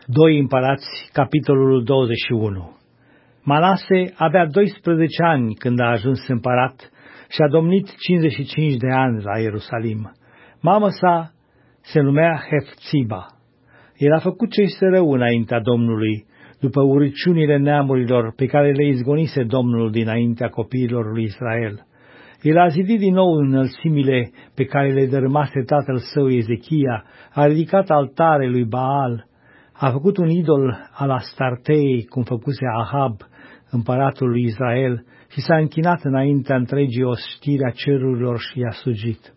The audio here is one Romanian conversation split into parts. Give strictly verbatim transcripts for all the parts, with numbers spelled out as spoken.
doi Împărați, capitolul douăzeci și unu. Manase avea doisprezece ani când a ajuns împărat și a domnit cincizeci și cinci de ani la Ierusalim. Mama sa se numea Hefțiba. El a făcut ce este rău înaintea Domnului, după urăciunile neamurilor pe care le izgonise Domnul dinaintea copiilor lui Israel. El a zidit din nou înălțimile pe care le dărâmase tatăl său Ezechia, a ridicat altare lui Baal, a făcut un idol al Astartei, cum făcuse Ahab, împăratul lui Israel, și s-a închinat înaintea întregii oștiri a cerurilor și i-a slujit.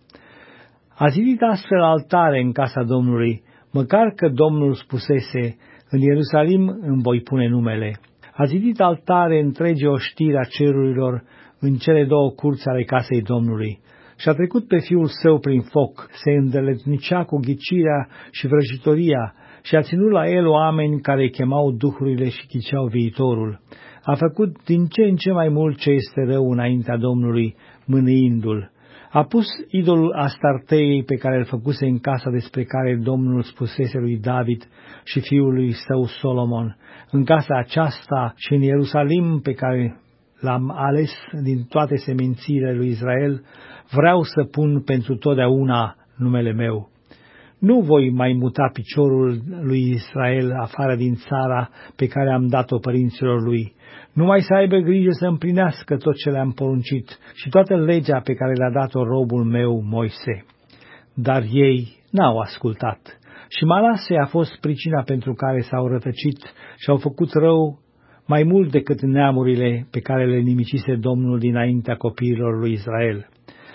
A zidit astfel altare în casa Domnului, măcar că Domnul spusese, în Ierusalim îmi voi pune numele. A zidit altare întregii oștiri a cerurilor în cele două curți ale casei Domnului și a trecut pe fiul său prin foc, se îndeletnicea cu ghicirea și vrăjitoria și a ținut la el oameni care chemau duhurile și ghiceau viitorul. A făcut din ce în ce mai mult ce este rău înaintea Domnului, mânuindu-l. A pus idolul Astartei pe care îl făcuse în casa despre care Domnul spusese lui David și fiului său Solomon. În casa aceasta și în Ierusalim pe care l-am ales din toate semințiile lui Israel, vreau să pun pentru totdeauna numele meu. Nu voi mai muta piciorul lui Israel afară din țara pe care am dat-o părinților lui. Numai să aibă grijă să împlinească tot ce le-am poruncit și toată legea pe care le-a dat-o robul meu Moise. Dar ei n-au ascultat și Manase a fost pricina pentru care s-au rătăcit și au făcut rău mai mult decât neamurile pe care le nimicise Domnul dinaintea copiilor lui Israel.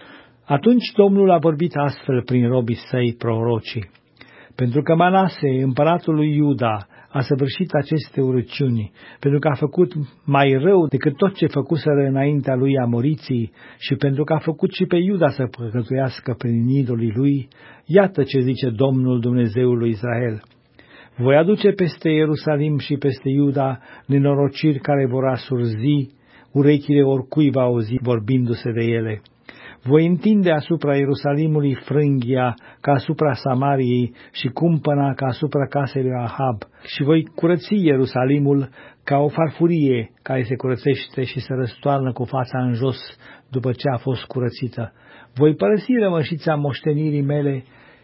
Atunci Domnul a vorbit astfel prin robii săi prorocii. Pentru că Manase, împăratul lui Iuda, a săvârșit aceste urăciuni, pentru că a făcut mai rău decât tot ce făcuseră înaintea lui amoriții și pentru că a făcut și pe Iuda să păcătuiască prin idolii lui, iată ce zice Domnul Dumnezeul lui Israel. Voi aduce peste Ierusalim și peste Iuda nenorociri care vor asurzi urechile oricui va auzi vorbindu-se de ele. Voi întinde asupra Ierusalimului frânghia ca asupra Samariei și cumpăna ca asupra casei lui Ahab și voi curăți Ierusalimul ca o farfurie care se curățește și se răstoarnă cu fața în jos după ce a fost curățită. Voi părăsi rămășița moștenirii mele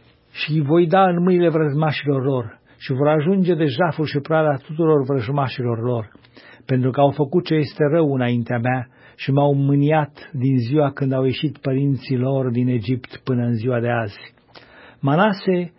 și voi da în mâinile vrăjmașilor lor și vor ajunge de jaful și prada tuturor vrăjmașilor lor, pentru că au făcut ce este rău înaintea mea și m-au mâniat din ziua când au ieșit părinții lor din Egipt până în ziua de azi. Manase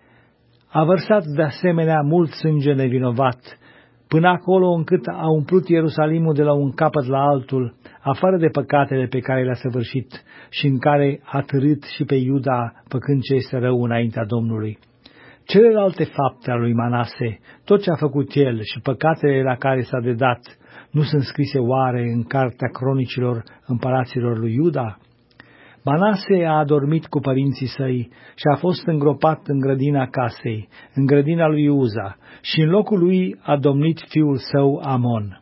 a vărsat de asemenea mult sânge nevinovat, până acolo încât a umplut Ierusalimul de la un capăt la altul, afară de păcatele pe care le-a săvârșit și în care a târât și pe Iuda, făcând ce este rău înaintea Domnului. Celelalte fapte ale lui Manase, tot ce a făcut el și păcatele la care s-a dedat, nu sunt scrise oare în cartea cronicilor împăraților lui Iuda? Manase a adormit cu părinții săi și a fost îngropat în grădina casei, în grădina lui Uza, și în locul lui a domnit fiul său Amon.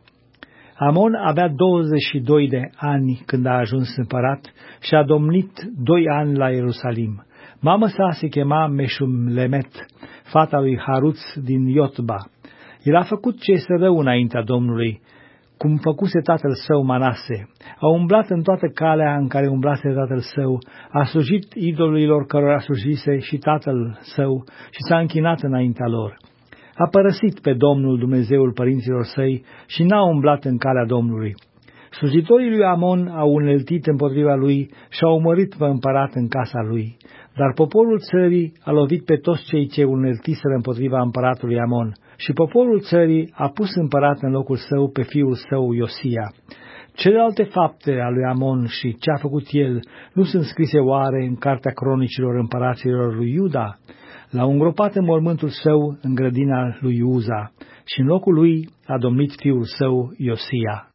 Amon avea douăzeci și doi de ani când a ajuns împărat și a domnit doi ani la Ierusalim. Mama sa se chema Meșumlemet, fata lui Haruț din Iotba. El a făcut ce este rău înaintea Domnului, cum făcuse tatăl său Manase. A umblat în toată calea în care umblase tatăl său, a slujit idolilor cărora slujise și tatăl său și s-a închinat înaintea lor. A părăsit pe Domnul Dumnezeul părinților săi și n-a umblat în calea Domnului. Slujitorii lui Amon au uneltit împotriva lui și au omorât pe împărat în casa lui. Dar poporul țării a lovit pe toți cei ce uneltiseră împotriva împăratului Amon și poporul țării a pus împărat în locul său pe fiul său Iosia. Celelalte fapte ale lui Amon și ce a făcut el nu sunt scrise oare în cartea cronicilor împăraților lui Iuda? L-au îngropat în mormântul său în grădina lui Uza și în locul lui a domnit fiul său Iosia.